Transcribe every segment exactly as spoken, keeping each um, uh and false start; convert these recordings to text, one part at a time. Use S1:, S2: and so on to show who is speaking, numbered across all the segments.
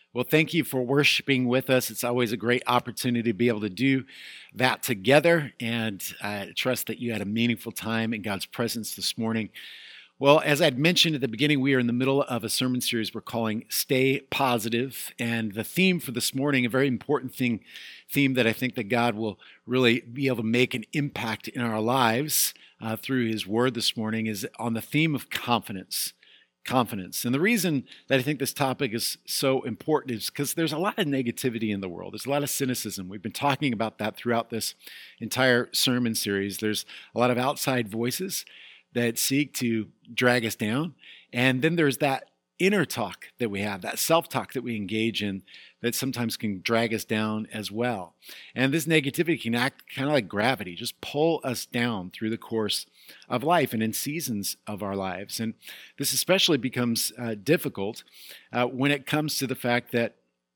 S1: Well, thank you for worshiping with us. It's always a great opportunity to be able to do that together. And I trust that you had a meaningful time in God's presence this morning. Well, as I'd mentioned at the beginning, we are in the middle of a sermon series we're calling Stay Positive. And the theme for this morning, a very important thing, theme that I think that God will really be able to make an impact in our lives uh, through His Word this morning, is on the theme of confidence. Confidence. And the reason that I think this topic is so important is because there's a lot of negativity in the world. There's a lot of cynicism. We've been talking about that throughout this entire sermon series. There's a lot of outside voices that seek to drag us down. And then there's that inner talk that we have, that self-talk that we engage in that sometimes can drag us down as well. And this negativity can act kind of like gravity, just pull us down through the course of life and in seasons of our lives. And this especially becomes uh, difficult uh, when it comes to the fact that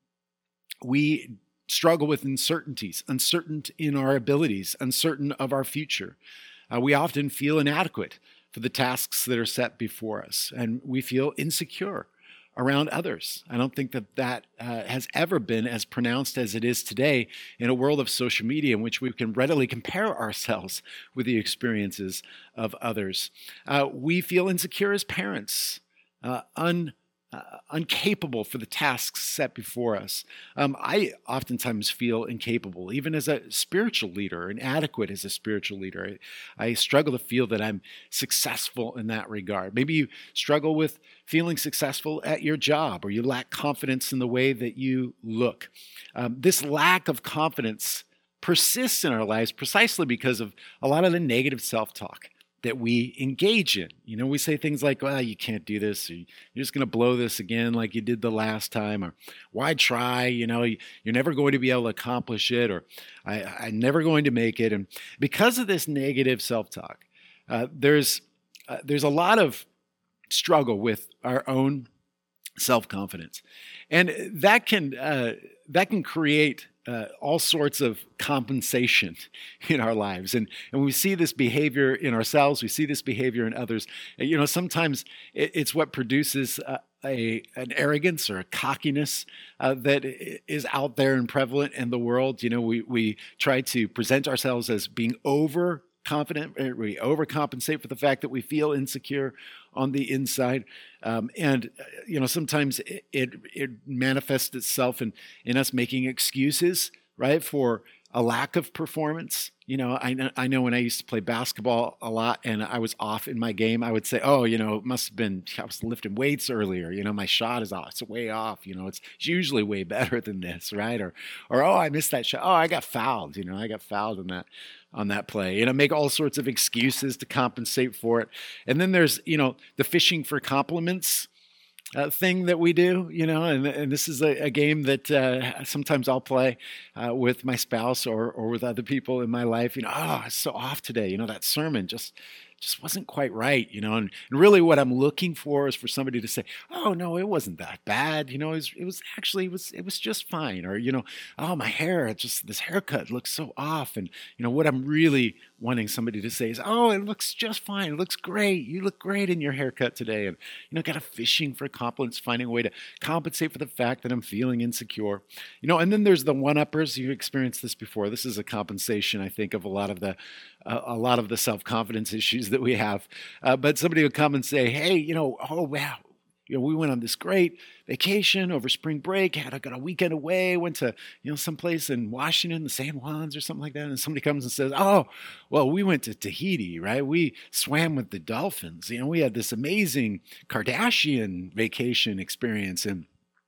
S1: we struggle with uncertainties, uncertain in our abilities, uncertain of our future. Uh, we often feel inadequate for the tasks that are set before us, and we feel insecure around others. I don't think that that uh, has ever been as pronounced as it is today in a world of social media in which we can readily compare ourselves with the experiences of others. Uh, we feel insecure as parents, uh, un Uh, incapable for the tasks set before us. Um, I oftentimes feel incapable, even as a spiritual leader, inadequate as a spiritual leader. I, I struggle to feel that I'm successful in that regard. Maybe you struggle with feeling successful at your job, or you lack confidence in the way that you look. Um, this lack of confidence persists in our lives precisely because of a lot of the negative self-talk that we engage in. You know, we say things like, well, you can't do this, or you're just going to blow this again like you did the last time, or why try, you know, you're never going to be able to accomplish it, or I, I'm never going to make it. And because of this negative self-talk, uh, there's, uh, there's a lot of struggle with our own self-confidence. And that can, uh, that can create Uh, all sorts of compensation in our lives. And, and when we see this behavior in ourselves, we see this behavior in others. You know, sometimes it, it's what produces uh, a, an arrogance or a cockiness uh, that is out there and prevalent in the world. You know, we, we try to present ourselves as being over confident. We overcompensate for the fact that we feel insecure on the inside. Um, and, you know, sometimes it, it, it manifests itself in, in us making excuses, right, for a lack of performance. You know, I know, I know when I used to play basketball a lot and I was off in my game, I would say, oh, you know, it must have been, I was lifting weights earlier. You know, my shot is off. It's way off. You know, it's usually way better than this, right? Or, or, oh, I missed that shot. Oh, I got fouled. You know, I got fouled in that, on that play. You know, make all sorts of excuses to compensate for it. And then there's, you know, the fishing for compliments Uh, thing that we do, you know, and, and this is a, a game that uh, sometimes I'll play uh, with my spouse or or with other people in my life. You know, oh, it's so off today. You know, that sermon just just wasn't quite right. You know, and, and really, what I'm looking for is for somebody to say, "Oh no, it wasn't that bad." You know, it was, it was actually it was it was just fine. Or you know, oh, my hair, just this haircut looks so off. And you know, what I'm really wanting somebody to say is, "Oh, it looks just fine. It looks great. You look great in your haircut today." And you know, kind of fishing for compliments, finding a way to compensate for the fact that I'm feeling insecure. You know, and then there's the one-uppers. You've experienced this before. This is a compensation, I think, of a lot of the uh, a lot of the self-confidence issues that we have. Uh, but somebody would come and say, "Hey, you know, oh wow, you know, we went on this great vacation over spring break. Had I got a weekend away. Went to you know someplace in Washington, the San Juans or something like that." And somebody comes and says, "Oh, well, we went to Tahiti, right? We swam with the dolphins. You know, we had this amazing Kardashian vacation experience." And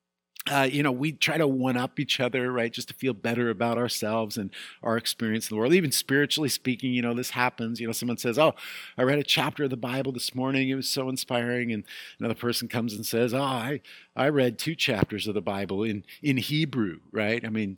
S1: Uh, you know, we try to one-up each other, right, just to feel better about ourselves and our experience in the world. Even spiritually speaking, you know, this happens. You know, someone says, "Oh, I read a chapter of the Bible this morning. It was so inspiring." And another person comes and says, "Oh, I, I read two chapters of the Bible in, in Hebrew," right? I mean,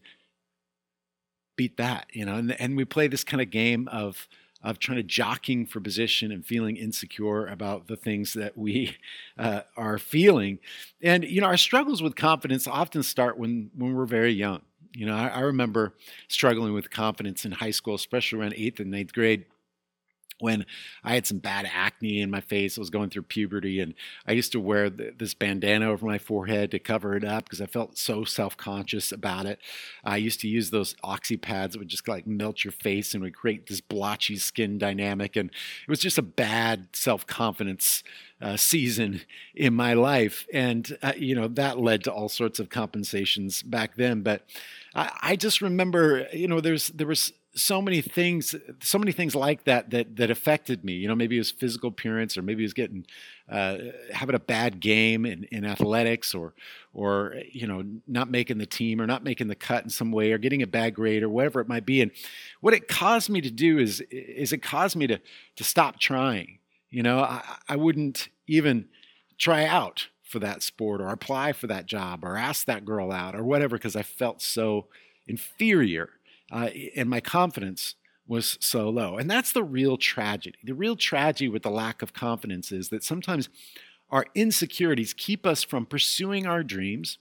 S1: beat that, you know. And, and we play this kind of game of of trying to jockeying for position and feeling insecure about the things that we uh, are feeling. And, you know, our struggles with confidence often start when, when we're very young. You know, I, I remember struggling with confidence in high school, especially around eighth and ninth grade. when I had some bad acne in my face. I was going through puberty, and I used to wear th- this bandana over my forehead to cover it up because I felt so self-conscious about it. I used to use those oxy pads that would just like melt your face and would create this blotchy skin dynamic, and it was just a bad self-confidence uh, season in my life. And uh, you know that led to all sorts of compensations back then. But I, I just remember, you know, there's there was so many things, so many things like that that that affected me. You know, maybe it was physical appearance, or maybe it was getting uh, having a bad game in, in athletics, or or you know, not making the team, or not making the cut in some way, or getting a bad grade, or whatever it might be. And what it caused me to do is is it caused me to to stop trying. You know, I, I wouldn't even try out for that sport, or apply for that job, or ask that girl out, or whatever, because I felt so inferior. Uh, and my confidence was so low. And that's the real tragedy. The real tragedy with the lack of confidence is that sometimes our insecurities keep us from pursuing our dreams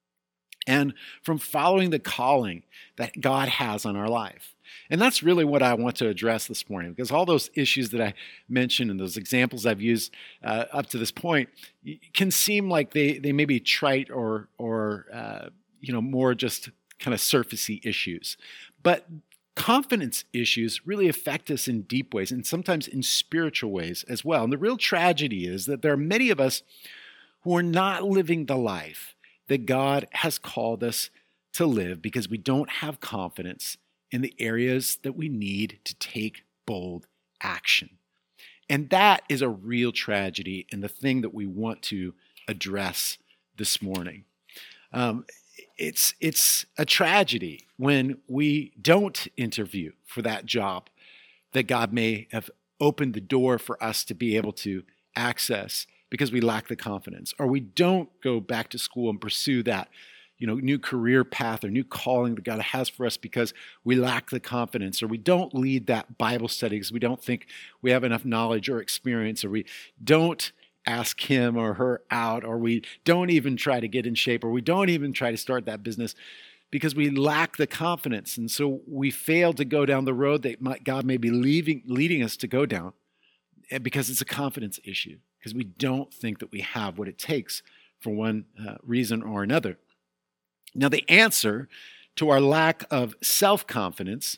S1: and from following the calling that God has on our life. And that's really what I want to address this morning, because all those issues that I mentioned and those examples I've used uh, up to this point can seem like they, they may be trite or, or uh, you know, more just kind of surfacey issues. But confidence issues really affect us in deep ways, and sometimes in spiritual ways as well. And the real tragedy is that there are many of us who are not living the life that God has called us to live because we don't have confidence in the areas that we need to take bold action. And that is a real tragedy, and the thing that we want to address this morning. Um, It's it's a tragedy when we don't interview for that job that God may have opened the door for us to be able to access because we lack the confidence, or we don't go back to school and pursue that, you know, new career path or new calling that God has for us because we lack the confidence, or we don't lead that Bible study because we don't think we have enough knowledge or experience, or we don't ask him or her out, or we don't even try to get in shape, or we don't even try to start that business because we lack the confidence. And so we fail to go down the road that might, God may be leaving, leading us to go down, because it's a confidence issue, because we don't think that we have what it takes for one uh, reason or another. Now, the answer to our lack of self-confidence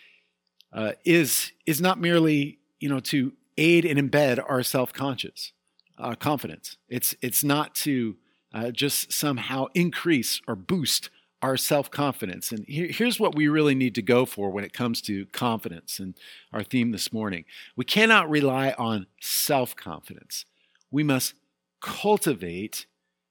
S1: uh, is, is not merely, you know, to aid and embed our self-conscious Uh, confidence. It's it's not to uh, just somehow increase or boost our self-confidence. And here, here's what we really need to go for when it comes to confidence and our theme this morning. We cannot rely on self-confidence. We must cultivate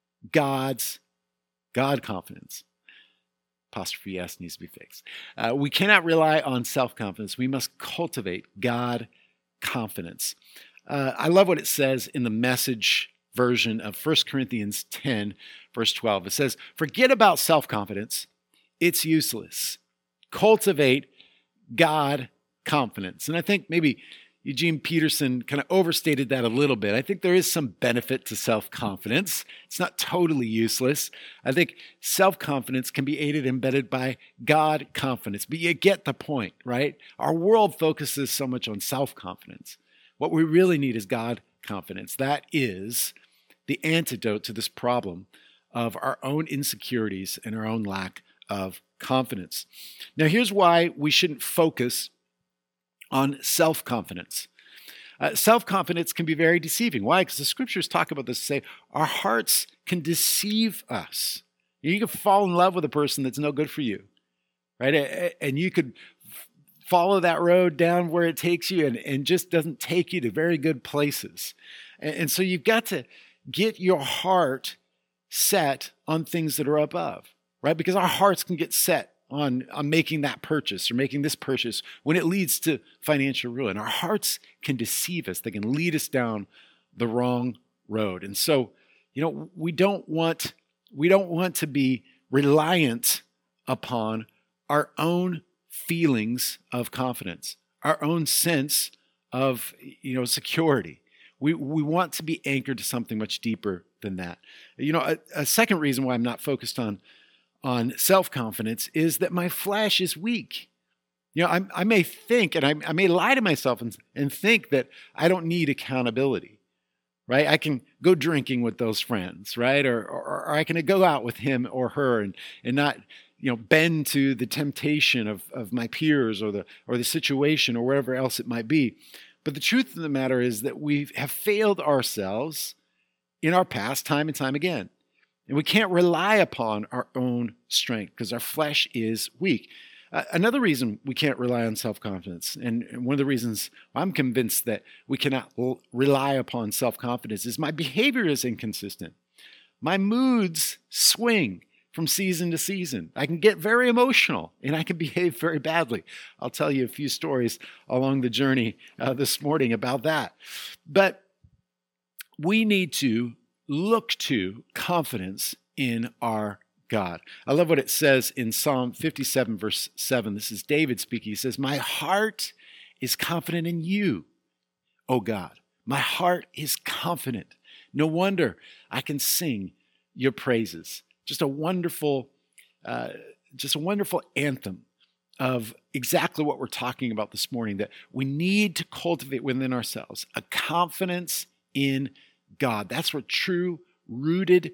S1: God's God confidence. Apostrophe S needs to be fixed. Uh, we cannot rely on self-confidence. We must cultivate God confidence. Uh, I love what it says in the Message version of First Corinthians ten, verse twelve. It says, "Forget about self-confidence. It's useless. Cultivate God confidence." And I think maybe Eugene Peterson kind of overstated that a little bit. I think there is some benefit to self-confidence. It's not totally useless. I think self-confidence can be aided and embedded by God confidence. But you get the point, right? Our world focuses so much on self-confidence. What we really need is God confidence. That is the antidote to this problem of our own insecurities and our own lack of confidence. Now, here's why we shouldn't focus on self-confidence. Uh, self-confidence can be very deceiving. Why? Because the scriptures talk about this, say our hearts can deceive us. You can fall in love with a person that's no good for you, right? And you could follow that road down where it takes you, and, and just doesn't take you to very good places. And, and so you've got to get your heart set on things that are above, right? Because our hearts can get set on, on making that purchase or making this purchase when it leads to financial ruin. Our hearts can deceive us. They can lead us down the wrong road. And so, you know, we don't want, we don't want to be reliant upon our own feelings of confidence, our own sense of, you know, security. We we want to be anchored to something much deeper than that. You know, a, a second reason why I'm not focused on, on self-confidence is that my flesh is weak. You know, I, I may think, and I, I may lie to myself and, and think that I don't need accountability, right? I can go drinking with those friends, right? Or, or, or I can go out with him or her and, and not, you know, bend to the temptation of, of my peers or the, or the situation or whatever else it might be. But the truth of the matter is that we have failed ourselves in our past time and time again. And we can't rely upon our own strength because our flesh is weak. Uh, another reason we can't rely on self-confidence, and, and one of the reasons I'm convinced that we cannot l- rely upon self-confidence is my behavior is inconsistent. My moods swing from season to season. I can get very emotional and I can behave very badly. I'll tell you a few stories along the journey uh, this morning about that. But we need to look to confidence in our God. I love what it says in Psalm fifty-seven, verse seven. This is David speaking. He says, "My heart is confident in you, O God. My heart is confident. No wonder I can sing your praises." Just a wonderful, uh, just a wonderful anthem of exactly what we're talking about this morning, that we need to cultivate within ourselves a confidence in God. That's where true, rooted,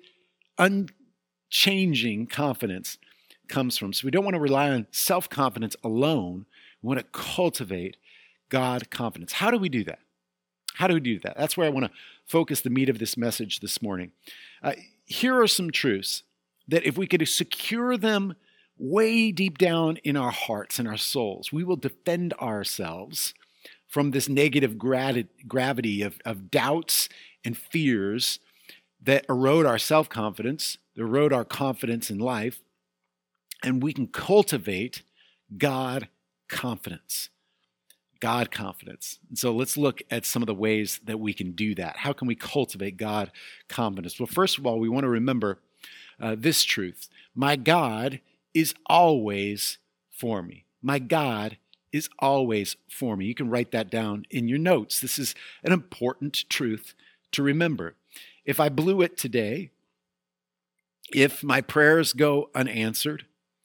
S1: unchanging confidence comes from. So we don't want to rely on self-confidence alone. We want to cultivate God confidence. How do we do that? How do we do that? That's where I want to focus the meat of this message this morning. Uh, here are some truths that if we could secure them way deep down in our hearts and our souls, we will defend ourselves from this negative gravity of, of doubts and fears that erode our self-confidence, that erode our confidence in life, and we can cultivate God confidence. God confidence. And so let's look at some of the ways that we can do that. How can we cultivate God confidence? Well, first of all, we want to remember uh, this truth. My God is always for me. My God is always for me. You can write that down in your notes. This is an important truth to remember. If I blew it today, if my prayers go unanswered,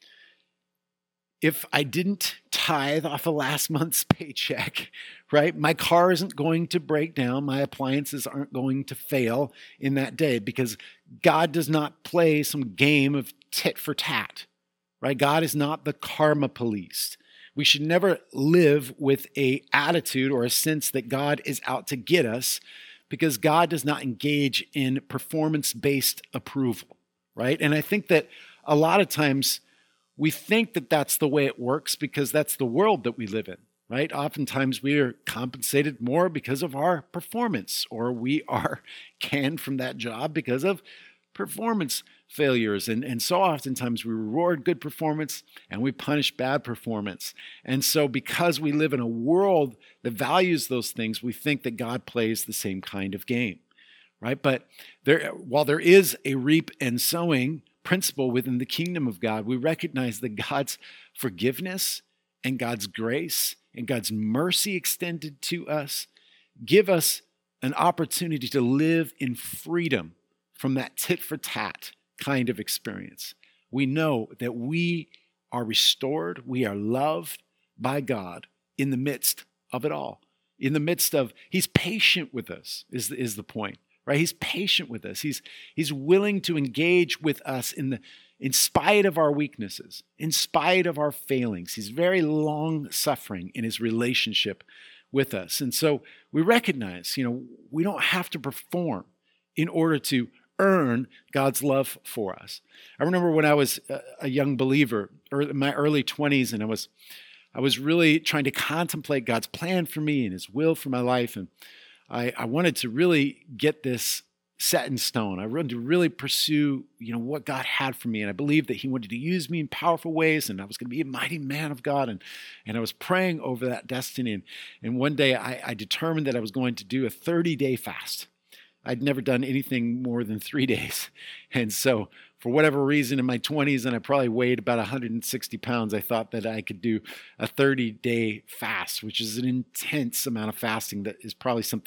S1: if I didn't tithe off of last month's paycheck, right? My car isn't going to break down. My appliances aren't going to fail in that day because God does not play some game of tit for tat, right? God is not the karma police. We should never live with an attitude or a sense that God is out to get us because God does not engage in performance-based approval, right? And I think that a lot of times we think that that's the way it works because that's the world that we live in, right? Oftentimes we are compensated more because of our performance, or we are canned from that job because of performance failures. And, and so oftentimes we reward good performance and we punish bad performance. And so because we live in a world that values those things, we think that God plays the same kind of game, right? But there, while there is a reap and sowing principle within the kingdom of God, we recognize that God's forgiveness and God's grace and God's mercy extended to us give us an opportunity to live in freedom from that tit for tat kind of experience. We know that we are restored, we are loved by God in the midst of it all. In the midst of, He's patient with us, is, is the point. Right? He's patient with us. He's, he's willing to engage with us in the, in spite of our weaknesses, in spite of our failings. He's very long-suffering in His relationship with us. And so we recognize, you know, we don't have to perform in order to earn God's love for us. I remember when I was a young believer, or in my early twenties, and I was, I was really trying to contemplate God's plan for me and His will for my life, and I, I wanted to really get this set in stone. I wanted to really pursue, you know, what God had for me. And I believed that He wanted to use me in powerful ways, and I was going to be a mighty man of God. And, and I was praying over that destiny. And, and one day I, I determined that I was going to do a thirty-day fast. I'd never done anything more than three days. And so for whatever reason in my twenties, and I probably weighed about one hundred sixty pounds, I thought that I could do a thirty-day fast, which is an intense amount of fasting that is probably something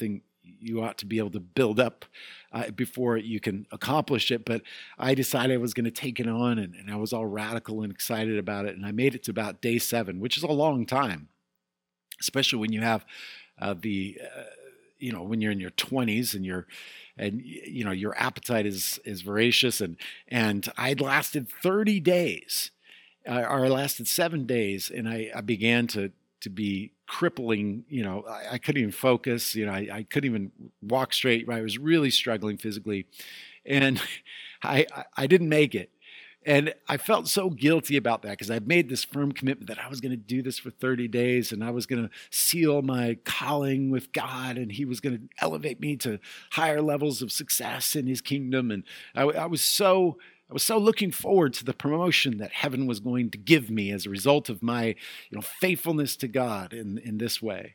S1: You ought to be able to build up uh, before you can accomplish it. But I decided I was going to take it on, and, and I was all radical and excited about it. And I made it to about day seven, which is a long time, especially when you have uh, the, uh, you know, when you're in your twenties and you're, and you know, your appetite is is voracious. And and I'd lasted thirty days, uh, or I lasted seven days, and I, I began to to be crippling. You know, I, I couldn't even focus. You know, I, I couldn't even walk straight. Right? I was really struggling physically, and I I, I didn't make it. And I felt so guilty about that because I'd made this firm commitment that I was going to do this for thirty days, and I was going to seal my calling with God, and he was going to elevate me to higher levels of success in his kingdom. And I, I was so I was so looking forward to the promotion that heaven was going to give me as a result of my, you know, faithfulness to God in, in this way.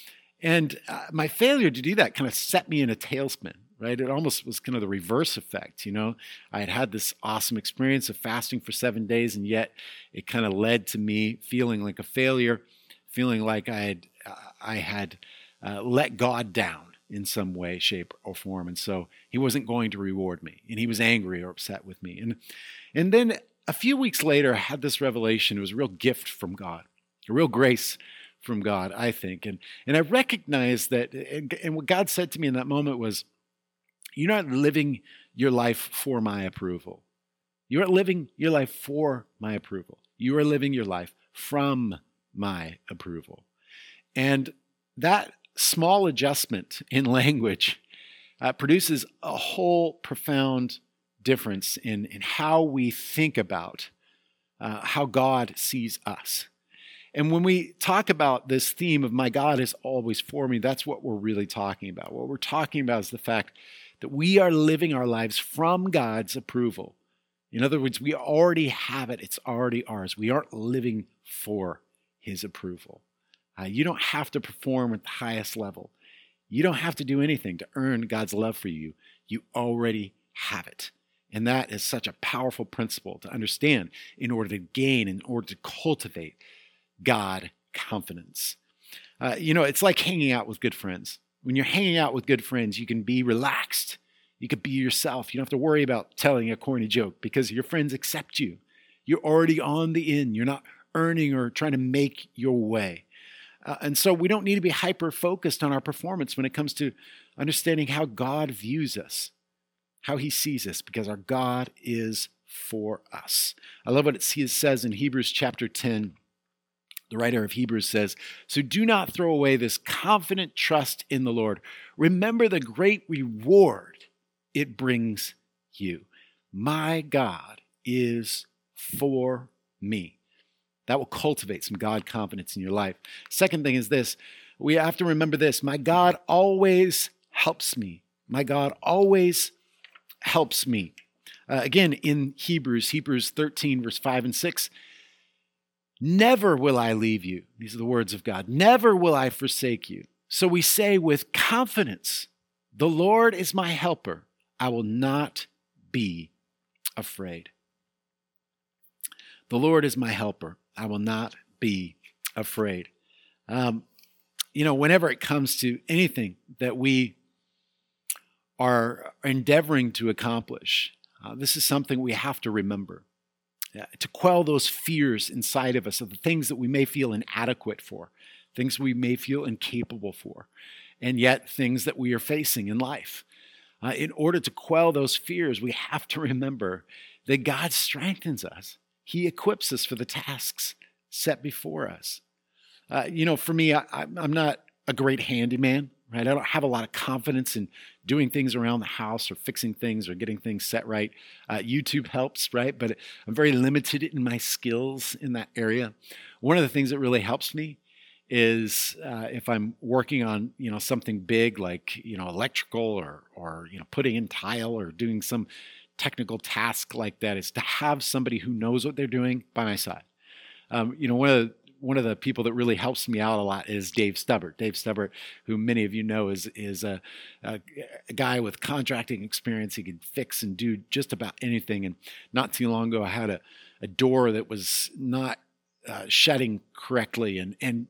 S1: And uh, my failure to do that kind of set me in a tailspin. Right? It almost was kind of the reverse effect. You know, I had had this awesome experience of fasting for seven days, and yet it kind of led to me feeling like a failure, feeling like I had, uh, I had uh, let God down in some way, shape, or form. And so he wasn't going to reward me, and he was angry or upset with me. And, and then a few weeks later, I had this revelation. It was a real gift from God, a real grace from God, I think. And, and I recognized that, and, and what God said to me in that moment was, you're not living your life for my approval. You aren't living your life for my approval. You are living your life from my approval. And that small adjustment in language uh, produces a whole profound difference in, in how we think about uh, how God sees us. And when we talk about this theme of my God is always for me, that's what we're really talking about. What we're talking about is the fact that we are living our lives from God's approval. In other words, we already have it. It's already ours. We aren't living for his approval. Uh, you don't have to perform at the highest level. You don't have to do anything to earn God's love for you. You already have it. And that is such a powerful principle to understand in order to gain, in order to cultivate God confidence. Uh, you know, it's like hanging out with good friends. When you're hanging out with good friends, you can be relaxed. You can be yourself. You don't have to worry about telling a corny joke because your friends accept you. You're already on the in. You're not earning or trying to make your way. Uh, and so we don't need to be hyper-focused on our performance when it comes to understanding how God views us, how he sees us, because our God is for us. I love what it says in Hebrews chapter ten. The writer of Hebrews says, so do not throw away this confident trust in the Lord. Remember the great reward it brings you. My God is for me. That will cultivate some God confidence in your life. Second thing is this. We have to remember this. My God always helps me. My God always helps me. Uh, again, in Hebrews, Hebrews thirteen, verse five and six, never will I leave you. These are the words of God. Never will I forsake you. So we say with confidence, the Lord is my helper. I will not be afraid. The Lord is my helper. I will not be afraid. Um, you know, whenever it comes to anything that we are endeavoring to accomplish, uh, this is something we have to remember. To quell those fears inside of us of the things that we may feel inadequate for, things we may feel incapable for, and yet things that we are facing in life. Uh, in order to quell those fears, we have to remember that God strengthens us. He equips us for the tasks set before us. Uh, you know, for me, I, I'm not a great handyman. Right? I don't have a lot of confidence in doing things around the house or fixing things or getting things set right. Uh, YouTube helps, right? But I'm very limited in my skills in that area. One of the things that really helps me is uh, if I'm working on, you know, something big like, you know, electrical or, or, you know, putting in tile or doing some technical task like that, is to have somebody who knows what they're doing by my side. Um, you know, one of the One of the people that really helps me out a lot is Dave Stubbert. Dave Stubbert, who many of you know is is a, a, a guy with contracting experience. He can fix and do just about anything. And not too long ago, I had a, a door that was not uh, shutting correctly. And, and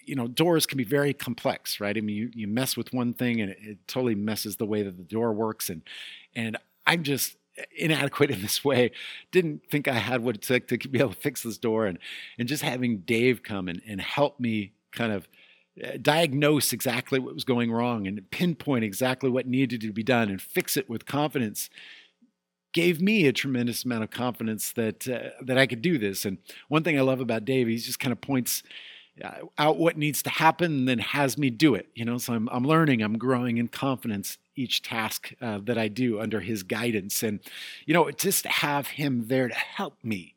S1: you know, doors can be very complex, right? I mean, you, you mess with one thing and it, it totally messes the way that the door works. And, and I'm just inadequate in this way. Didn't think I had what it took to be able to fix this door. And, and just having Dave come and, and help me kind of diagnose exactly what was going wrong and pinpoint exactly what needed to be done and fix it with confidence gave me a tremendous amount of confidence that uh, that I could do this. And one thing I love about Dave, he just kind of points uh, out what needs to happen and then has me do it. You know, so I'm I'm learning, I'm growing in confidence each task uh, that I do under his guidance. And you know, just to have him there to help me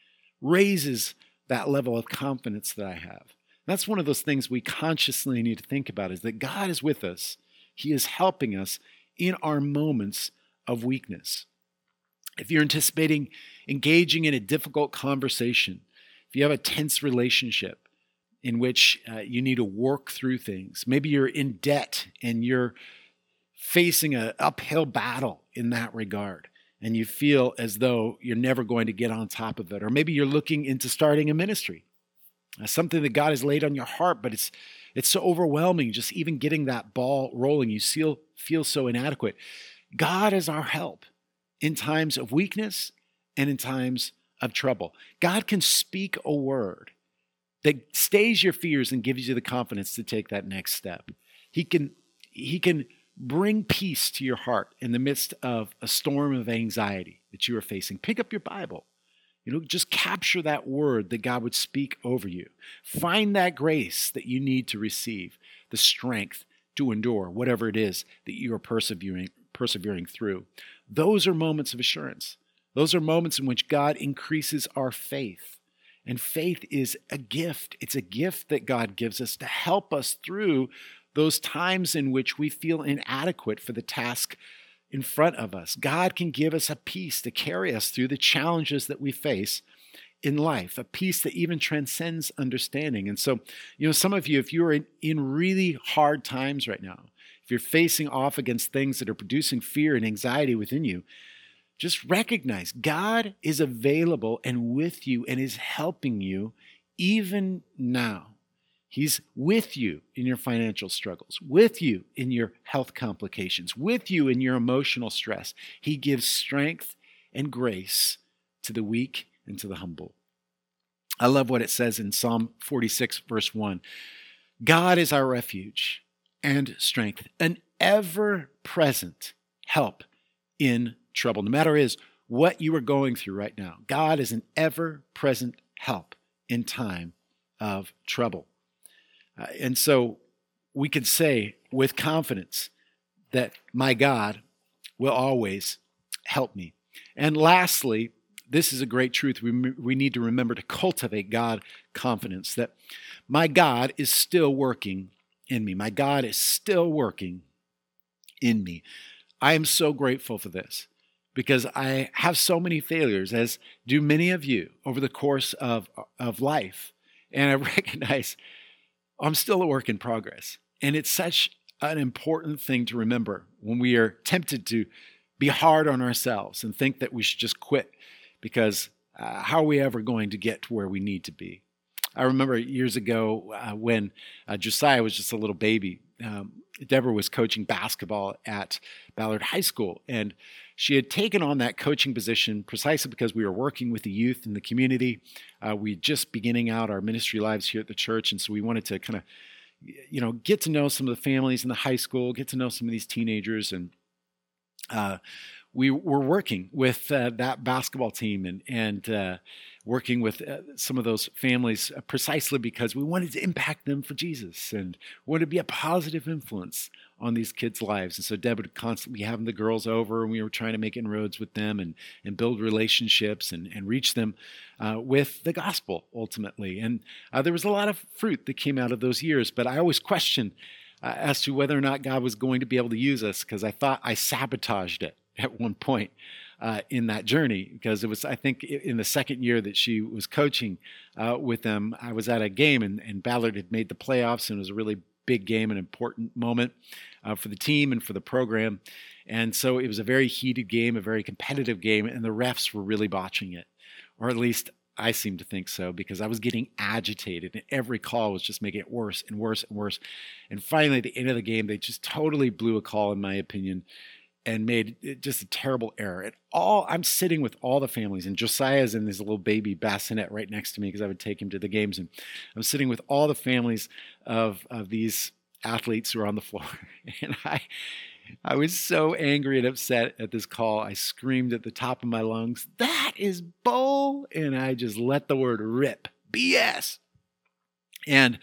S1: raises that level of confidence that I have. That's one of those things we consciously need to think about, is that God is with us. He is helping us in our moments of weakness. If you're anticipating engaging in a difficult conversation, if you have a tense relationship in which uh, you need to work through things, maybe you're in debt and you're facing an uphill battle in that regard, and you feel as though you're never going to get on top of it, or maybe you're looking into starting a ministry, uh, something that God has laid on your heart, but it's it's so overwhelming, just even getting that ball rolling. You feel, feel so inadequate. God is our help in times of weakness and in times of trouble. God can speak a word that stays your fears and gives you the confidence to take that next step. He can, he can bring peace to your heart in the midst of a storm of anxiety that you are facing. Pick up your Bible. You know, just capture that word that God would speak over you. Find that grace that you need to receive, the strength to endure whatever it is that you are persevering, persevering through. Those are moments of assurance. Those are moments in which God increases our faith. And faith is a gift. It's a gift that God gives us to help us through those times in which we feel inadequate for the task in front of us. God can give us a peace to carry us through the challenges that we face in life, a peace that even transcends understanding. And so, you know, some of you, if you're in, in really hard times right now, if you're facing off against things that are producing fear and anxiety within you, just recognize God is available and with you and is helping you even now. He's with you in your financial struggles, with you in your health complications, with you in your emotional stress. He gives strength and grace to the weak and to the humble. I love what it says in Psalm forty-six, verse one. God is our refuge and strength, an ever-present help in trouble. No matter is what you are going through right now, God is an ever-present help in time of trouble. Uh, and so we can say with confidence that my God will always help me. And lastly, this is a great truth. We, we need to remember to cultivate God confidence, that my God is still working in me. My God is still working in me. I am so grateful for this because I have so many failures, as do many of you, over the course of, of life. And I recognize I'm still a work in progress. And it's such an important thing to remember when we are tempted to be hard on ourselves and think that we should just quit, because uh, how are we ever going to get to where we need to be? I remember years ago uh, when uh, Josiah was just a little baby. Um, Deborah was coaching basketball at Ballard High School, and she had taken on that coaching position precisely because we were working with the youth in the community. Uh, we had just beginning out our ministry lives here at the church, and so we wanted to kind of, you know, get to know some of the families in the high school, get to know some of these teenagers, and uh, we were working with uh, that basketball team and and uh, working with uh, some of those families uh, precisely because we wanted to impact them for Jesus and wanted to be a positive influence on these kids' lives. And so Deb would constantly be having the girls over, and we were trying to make inroads with them and and build relationships and, and reach them uh, with the gospel ultimately. And uh, there was a lot of fruit that came out of those years, but I always questioned uh, as to whether or not God was going to be able to use us, because I thought I sabotaged it at one point uh, in that journey, because it was, I think, in the second year that she was coaching uh, with them, I was at a game and, and Ballard had made the playoffs, and it was a really big game, an important moment uh, for the team and for the program. And so it was a very heated game, a very competitive game, and the refs were really botching it, or at least I seem to think so, because I was getting agitated and every call was just making it worse and worse and worse. And finally, at the end of the game, they just totally blew a call, in my opinion, and made it just a terrible error. And all I'm sitting with all the families, and Josiah's in this little baby bassinet right next to me because I would take him to the games. And I'm sitting with all the families of, of these athletes who are on the floor. And I, I was so angry and upset at this call. I screamed at the top of my lungs, "That is bull!" And I just let the word rip. B S. And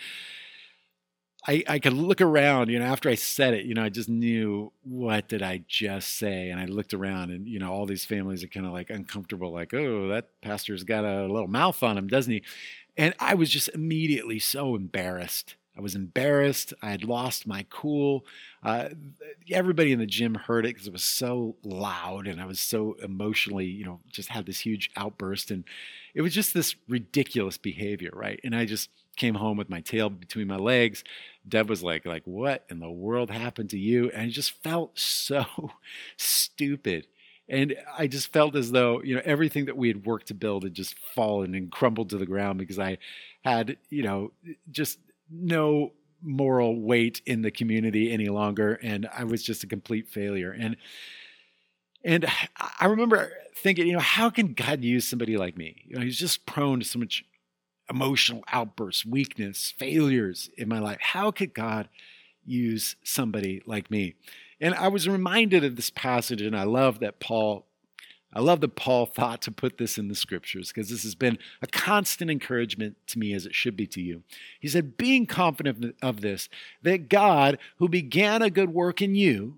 S1: I, I could look around, you know, after I said it, you know, I just knew, what did I just say? And I looked around and, you know, all these families are kind of like uncomfortable, like, oh, that pastor's got a little mouth on him, doesn't he? And I was just immediately so embarrassed. I was embarrassed. I had lost my cool. Uh, everybody in the gym heard it because it was so loud and I was so emotionally, you know, just had this huge outburst. And it was just this ridiculous behavior, right? And I just came home with my tail between my legs. Deb was like, like, what in the world happened to you? And I just felt so stupid. And I just felt as though, you know, everything that we had worked to build had just fallen and crumbled to the ground because I had, you know, just no moral weight in the community any longer. And I was just a complete failure. And and I remember thinking, you know, how can God use somebody like me? You know, he's just prone to so much emotional outbursts, weakness, failures in my life. How could God use somebody like me? And I was reminded of this passage, and I love that Paul I love that Paul thought to put this in the scriptures, because this has been a constant encouragement to me, as it should be to you. He said, being confident of this, that God, who began a good work in you,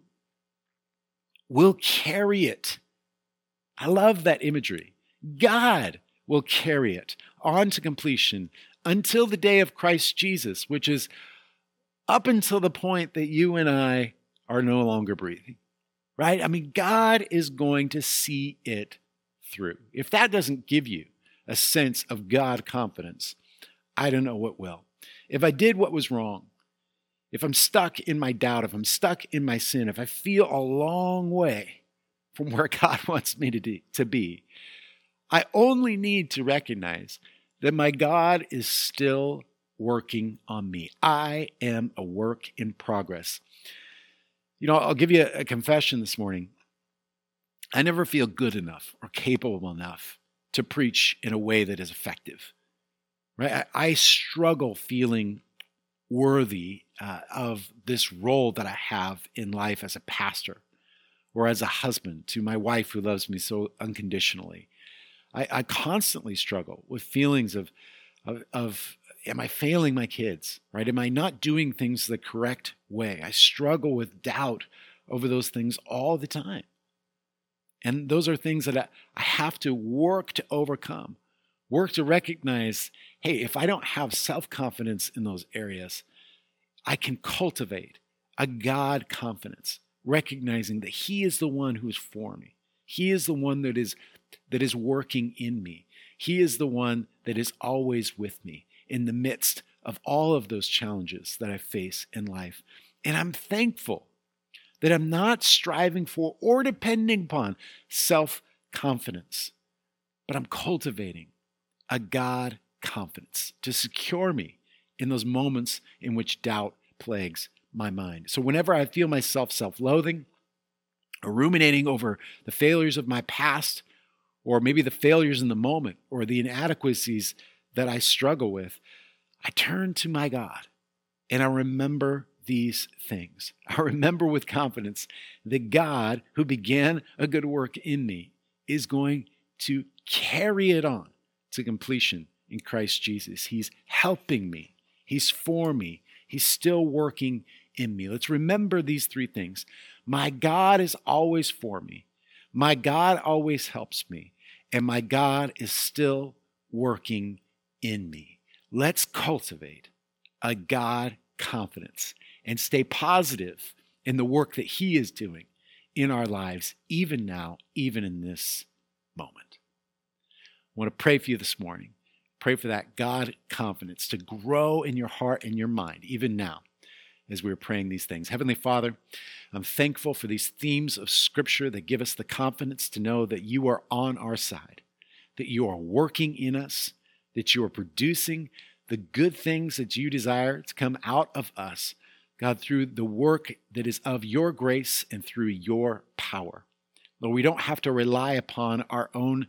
S1: will carry it. I love that imagery. God will carry it on to completion until the day of Christ Jesus, which is up until the point that you and I are no longer breathing. Right? I mean, God is going to see it through. If that doesn't give you a sense of God confidence, I don't know what will. If I did what was wrong, if I'm stuck in my doubt, if I'm stuck in my sin, if I feel a long way from where God wants me to, de- to be, I only need to recognize that my God is still working on me. I am a work in progress. You know, I'll give you a confession this morning. I never feel good enough or capable enough to preach in a way that is effective. Right? I, I struggle feeling worthy uh, of this role that I have in life as a pastor or as a husband to my wife who loves me so unconditionally. I, I constantly struggle with feelings of, of, of am I failing my kids, right? Am I not doing things the correct way? I struggle with doubt over those things all the time. And those are things that I, I have to work to overcome, work to recognize, hey, if I don't have self-confidence in those areas, I can cultivate a God confidence, recognizing that He is the one who is for me. He is the one that is, that is working in me. He is the one that is always with me in the midst of all of those challenges that I face in life. And I'm thankful that I'm not striving for or depending upon self-confidence, but I'm cultivating a God confidence to secure me in those moments in which doubt plagues my mind. So whenever I feel myself self-loathing or ruminating over the failures of my past, or maybe the failures in the moment, or the inadequacies that I struggle with, I turn to my God and I remember these things. I remember with confidence that God, who began a good work in me, is going to carry it on to completion in Christ Jesus. He's helping me. He's for me. He's still working in me. Let's remember these three things. My God is always for me. My God always helps me. And my God is still working in me. Let's cultivate a God confidence and stay positive in the work that He is doing in our lives, even now, even in this moment. I want to pray for you this morning. Pray for that God confidence to grow in your heart and your mind, even now, as we are praying these things. Heavenly Father, I'm thankful for these themes of Scripture that give us the confidence to know that You are on our side, that you are working in us, that you are producing the good things that you desire to come out of us, God, through the work that is of your grace and through your power. Lord, we don't have to rely upon our own,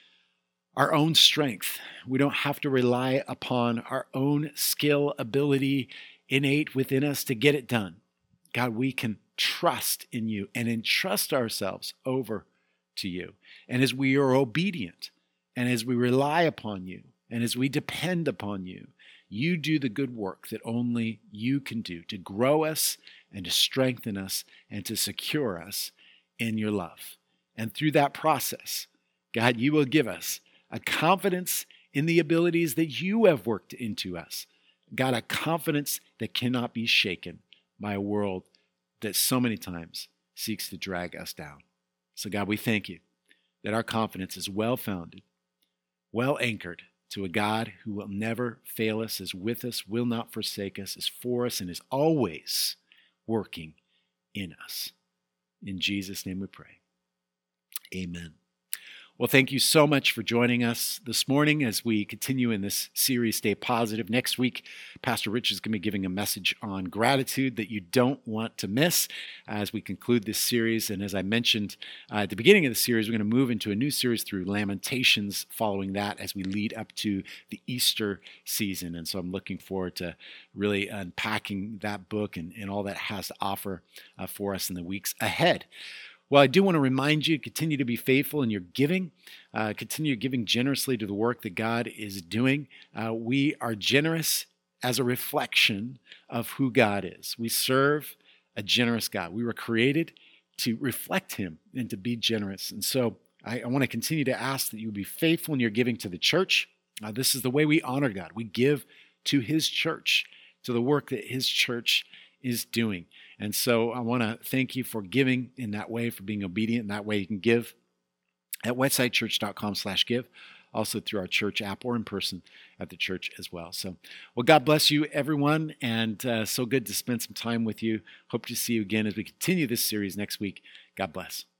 S1: our own strength. We don't have to rely upon our own skill, ability, innate within us to get it done. God, we can trust in you and entrust ourselves over to you. And as we are obedient, and as we rely upon you, and as we depend upon you, you do the good work that only you can do to grow us and to strengthen us and to secure us in your love. And through that process, God, you will give us a confidence in the abilities that you have worked into us. God, a confidence that cannot be shaken by a world that so many times seeks to drag us down. So God, we thank you that our confidence is well-founded, well anchored to a God who will never fail us, is with us, will not forsake us, is for us, and is always working in us. In Jesus' name we pray. Amen. Well, thank you so much for joining us this morning as we continue in this series, Stay Positive. Next week, Pastor Rich is going to be giving a message on gratitude that you don't want to miss as we conclude this series. And as I mentioned uh, at the beginning of the series, we're going to move into a new series through Lamentations following that as we lead up to the Easter season. And so I'm looking forward to really unpacking that book and, and all that it has to offer uh, for us in the weeks ahead. Well, I do want to remind you, continue to be faithful in your giving. Uh, continue giving generously to the work that God is doing. Uh, we are generous as a reflection of who God is. We serve a generous God. We were created to reflect him and to be generous. And so I, I want to continue to ask that you be faithful in your giving to the church. Uh, this is the way we honor God. We give to his church, to the work that his church is doing. And so I want to thank you for giving in that way, for being obedient in that way. You can give at westside.church.com slash give, also through our church app or in person at the church as well. So, well, God bless you, everyone, and uh, so good to spend some time with you. Hope to see you again as we continue this series next week. God bless.